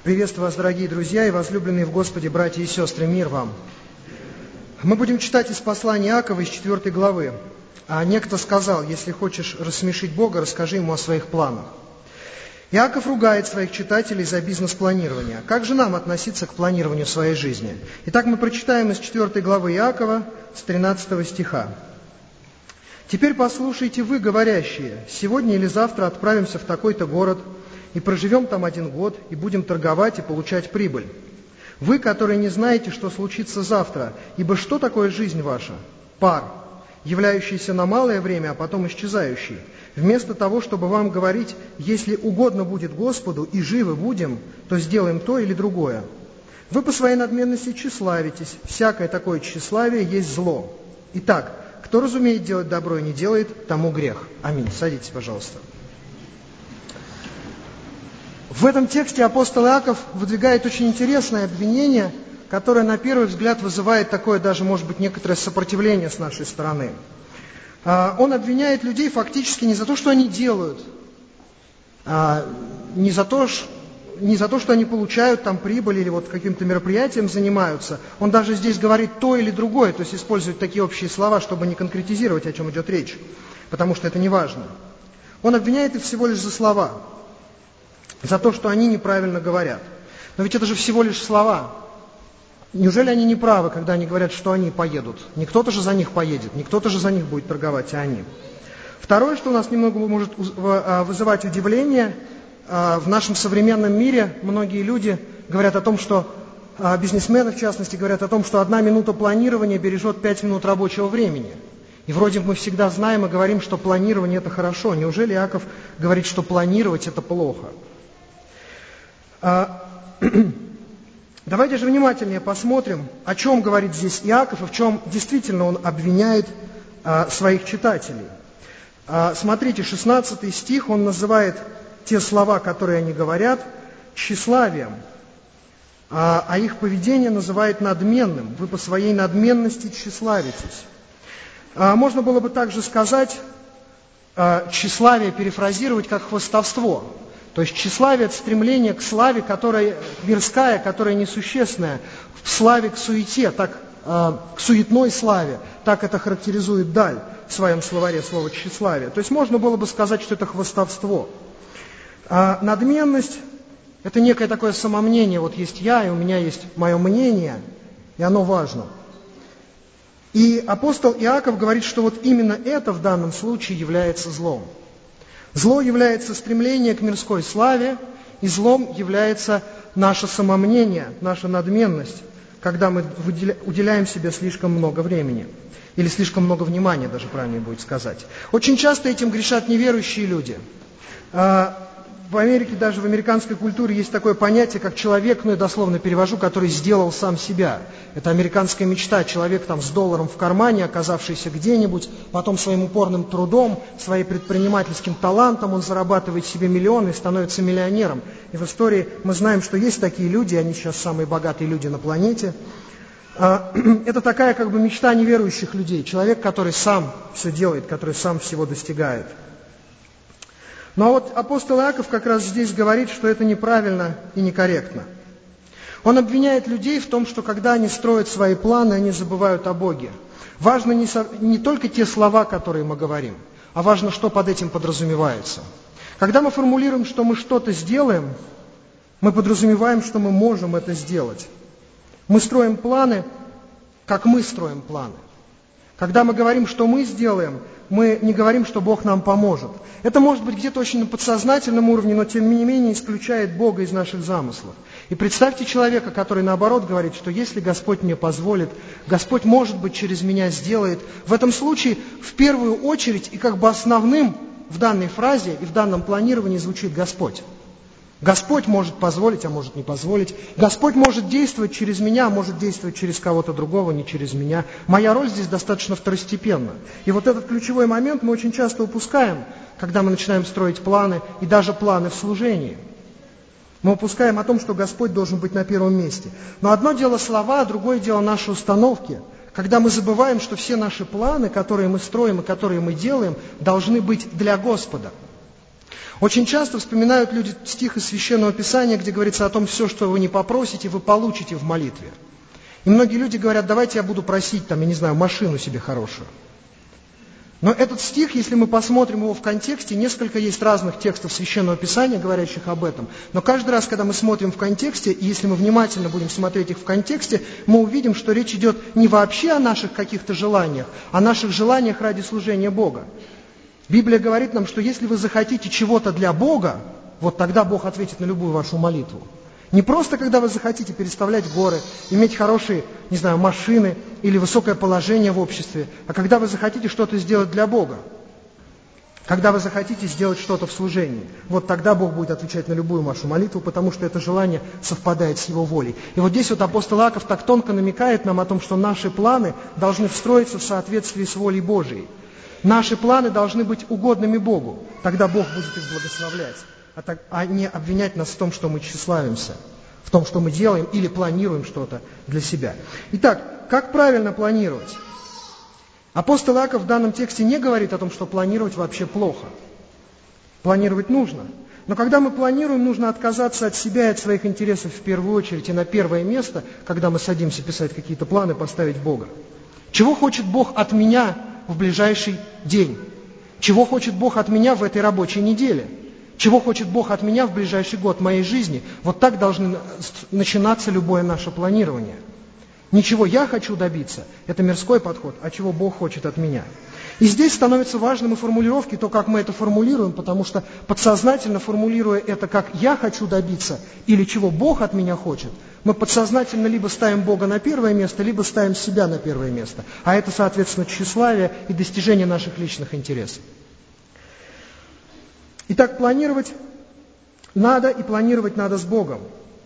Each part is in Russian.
Приветствую вас, дорогие друзья и возлюбленные в Господе братья и сестры, мир вам. Мы будем читать из послания Иакова, из 4 главы. А некто сказал: если хочешь рассмешить Бога, расскажи ему о своих планах. Иаков ругает своих читателей за бизнес-планирование. Как же нам относиться к планированию своей жизни? Итак, мы прочитаем из 4 главы Иакова с 13 стиха. «Теперь послушайте вы, говорящие, сегодня или завтра отправимся в такой-то город, и проживем там 1 год, и будем торговать и получать прибыль. Вы, которые не знаете, что случится завтра, ибо что такое жизнь ваша? Пар, являющийся на малое время, а потом исчезающий. Вместо того, чтобы вам говорить, если угодно будет Господу, и живы будем, то сделаем то или другое. Вы по своей надменности тщеславитесь, всякое такое тщеславие есть зло. Итак, кто разумеет делать добро и не делает, тому грех». Аминь. Садитесь, пожалуйста. В этом тексте апостол Иаков выдвигает очень интересное обвинение, которое на первый взгляд вызывает такое даже, может быть, некоторое сопротивление с нашей стороны. Он обвиняет людей фактически не за то, что они делают, не за то, что они получают там прибыль или вот каким-то мероприятием занимаются. Он даже здесь говорит то или другое, то есть использует такие общие слова, чтобы не конкретизировать, о чем идет речь, потому что это не важно. Он обвиняет их всего лишь за слова, за то, что они неправильно говорят. Но ведь это же всего лишь слова. Неужели они не правы, когда они говорят, что они поедут? Не кто-то же за них поедет, не кто-то же за них будет торговать, а они. Второе, что у нас немного может вызывать удивление, в нашем современном мире многие люди говорят о том, что, бизнесмены в частности, говорят о том, что 1 минута планирования бережет 5 минут рабочего времени. И вроде мы всегда знаем и говорим, что планирование – это хорошо. Неужели Иаков говорит, что планировать – это плохо? Давайте же внимательнее посмотрим, о чем говорит здесь Иаков и в чем действительно он обвиняет своих читателей. Смотрите, 16 стих, он называет те слова, которые они говорят, тщеславием, а их поведение называет надменным. Вы по своей надменности тщеславитесь. Можно было бы также сказать, тщеславие перефразировать как хвастовство. То есть тщеславие – это стремление к славе, которая мирская, которая несущественная, в славе к суете, к суетной славе. Так это характеризует Даль в своем словаре слово «тщеславие». То есть можно было бы сказать, что это хвастовство. Надменность – это некое такое самомнение. Вот есть я, и у меня есть мое мнение, и оно важно. И апостол Иаков говорит, что вот именно это в данном случае является злом. Зло является стремление к мирской славе, и злом является наше самомнение, наша надменность, когда мы уделяем себе слишком много времени, или слишком много внимания, даже правильнее будет сказать. Очень часто этим грешат неверующие люди. В Америке, даже в американской культуре есть такое понятие, как человек, я дословно перевожу, который сделал сам себя. Это американская мечта, человек там с долларом в кармане, оказавшийся где-нибудь, потом своим упорным трудом, своим предпринимательским талантом он зарабатывает себе миллионы и становится миллионером. И в истории мы знаем, что есть такие люди, они сейчас самые богатые люди на планете. Это такая как бы мечта неверующих людей, человек, который сам все делает, который сам всего достигает. Но вот апостол Иаков как раз здесь говорит, что это неправильно и некорректно. Он обвиняет людей в том, что когда они строят свои планы, они забывают о Боге. Важно не только те слова, которые мы говорим, а важно, что под этим подразумевается. Когда мы формулируем, что мы что-то сделаем, мы подразумеваем, что мы можем это сделать. Мы строим планы, как мы строим планы. Когда мы говорим, что мы сделаем, мы не говорим, что Бог нам поможет. Это может быть где-то очень на подсознательном уровне, но тем не менее исключает Бога из наших замыслов. И представьте человека, который наоборот говорит, что если Господь мне позволит, Господь, может быть, через меня сделает. В этом случае в первую очередь и как бы основным в данной фразе и в данном планировании звучит Господь. Господь может позволить, а может не позволить. Господь может действовать через меня, а может действовать через кого-то другого, не через меня. Моя роль здесь достаточно второстепенна. И вот этот ключевой момент мы очень часто упускаем, когда мы начинаем строить планы, и даже планы в служении. Мы упускаем о том, что Господь должен быть на первом месте. Но одно дело слова, а другое дело наши установки. Когда мы забываем, что все наши планы, которые мы строим и которые мы делаем, должны быть для Господа. Очень часто вспоминают люди стих из Священного Писания, где говорится о том, все, что вы не попросите, вы получите в молитве. И многие люди говорят, давайте я буду просить, там, я не знаю, машину себе хорошую. Но этот стих, если мы посмотрим его в контексте, несколько есть разных текстов Священного Писания, говорящих об этом. Но каждый раз, когда мы смотрим в контексте, и если мы внимательно будем смотреть их в контексте, мы увидим, что речь идет не вообще о наших каких-то желаниях, а о наших желаниях ради служения Бога. Библия говорит нам, что если вы захотите чего-то для Бога, вот тогда Бог ответит на любую вашу молитву. Не просто, когда вы захотите переставлять горы, иметь хорошие, не знаю, машины или высокое положение в обществе, а когда вы захотите что-то сделать для Бога, когда вы захотите сделать что-то в служении, вот тогда Бог будет отвечать на любую вашу молитву, потому что это желание совпадает с Его волей. И вот здесь вот апостол Иаков так тонко намекает нам о том, что наши планы должны встроиться в соответствии с волей Божией. Наши планы должны быть угодными Богу, тогда Бог будет их благословлять. А не обвинять нас в том, что мы тщеславимся, в том, что мы делаем или планируем что-то для себя. Итак, как правильно планировать? Апостол Иаков в данном тексте не говорит о том, что планировать вообще плохо. Планировать нужно. Но когда мы планируем, нужно отказаться от себя и от своих интересов в первую очередь и на первое место, когда мы садимся писать какие-то планы, поставить Бога. Чего хочет Бог от меня в ближайший день? Чего хочет Бог от меня в этой рабочей неделе? Чего хочет Бог от меня в ближайший год моей жизни? Вот так должно начинаться любое наше планирование. Ничего я хочу добиться, это мирской подход, а чего Бог хочет от меня. И здесь становятся важным и формулировки, то, как мы это формулируем, потому что подсознательно формулируя это, как я хочу добиться, или чего Бог от меня хочет, мы подсознательно либо ставим Бога на первое место, либо ставим себя на первое место. А это, соответственно, тщеславие и достижение наших личных интересов. Итак, планировать надо, и планировать надо с Богом.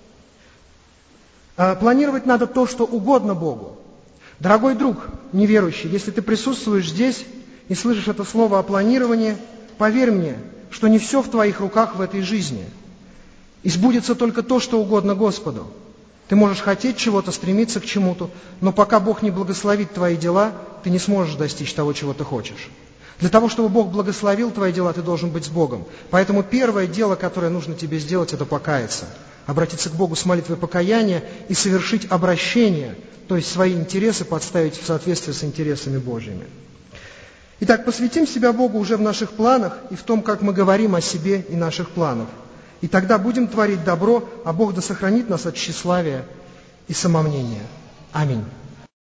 Планировать надо то, что угодно Богу. Дорогой друг неверующий, если ты присутствуешь здесь и слышишь это слово о планировании, поверь мне, что не все в твоих руках в этой жизни. И сбудется только то, что угодно Господу. Ты можешь хотеть чего-то, стремиться к чему-то, но пока Бог не благословит твои дела, ты не сможешь достичь того, чего ты хочешь. Для того, чтобы Бог благословил твои дела, ты должен быть с Богом. Поэтому первое дело, которое нужно тебе сделать, это покаяться. Обратиться к Богу с молитвой покаяния и совершить обращение, то есть свои интересы подставить в соответствии с интересами Божьими. Итак, посвятим себя Богу уже в наших планах и в том, как мы говорим о себе и наших планах. И тогда будем творить добро, а Бог да сохранит нас от тщеславия и самомнения. Аминь.